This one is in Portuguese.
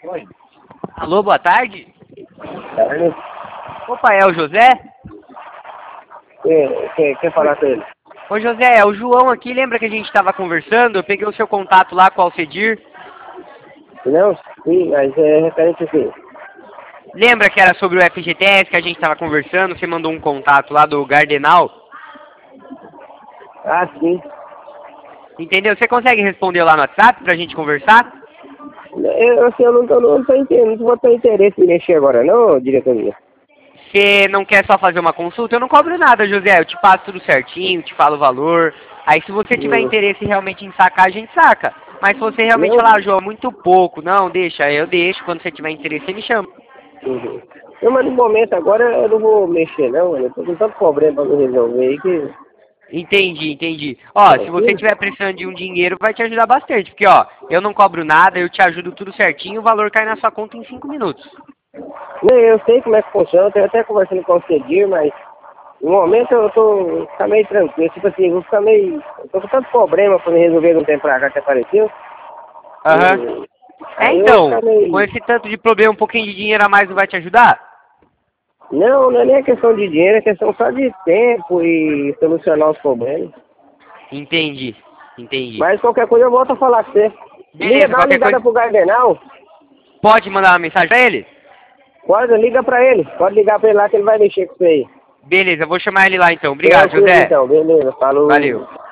Oi. Alô, boa tarde. Carlos, Opa, é o José? quer falar com ele? Ô José, é o João aqui, lembra que a gente estava conversando? Eu peguei o seu contato lá com o Alcedir. Não, sim, mas é referente a quê? Lembra que era sobre o FGTS que a gente estava conversando? Você mandou um contato lá do Gardenal. Ah, sim. Entendeu? Você consegue responder lá no WhatsApp pra gente conversar? Eu não tô entendendo, não vou ter interesse em mexer agora não, diretoria. Você não quer só fazer uma consulta? Eu não cobro nada, José. Eu te passo tudo certinho, te falo o valor. Aí se você tiver Hum, interesse realmente em sacar, a gente saca. Mas se você realmente Não, falar, João, muito pouco, não, deixa, eu deixo. Quando você tiver interesse, você me chama. uhum. Não, mas no momento agora eu não vou mexer não, mano. Eu tô com tanto problema pra me resolver aí que... Entendi, entendi. Ó, se você Tranquilo? tiver precisando de um dinheiro, vai te ajudar bastante. Porque, ó, eu não cobro nada, eu te ajudo tudo certinho, o valor cai na sua conta em 5 minutos. Não, eu sei como é que funciona, eu tenho até conversando com o Cedir, mas no momento eu tô ficar meio tranquilo, tipo assim, eu vou ficar meio... Eu tô com tanto problema pra me resolver de um tempo pra cá que apareceu. Aham. E É, aí eu vou então, ficar com meio... esse tanto de problema, um pouquinho de dinheiro a mais não vai te ajudar? Não, não é nem questão de dinheiro, é questão só de tempo e solucionar os problemas. Entendi, entendi. Mas qualquer coisa eu volto a falar com você. Liga, Beleza, dá uma qualquer ligada coisa, pro Gardenal. pode mandar uma mensagem pra ele? Pode, liga pra ele. Pode ligar pra ele lá que ele vai mexer com você aí. Beleza, eu vou chamar ele lá então. Obrigado, Tranquilo José. então, beleza. Falou. Valeu.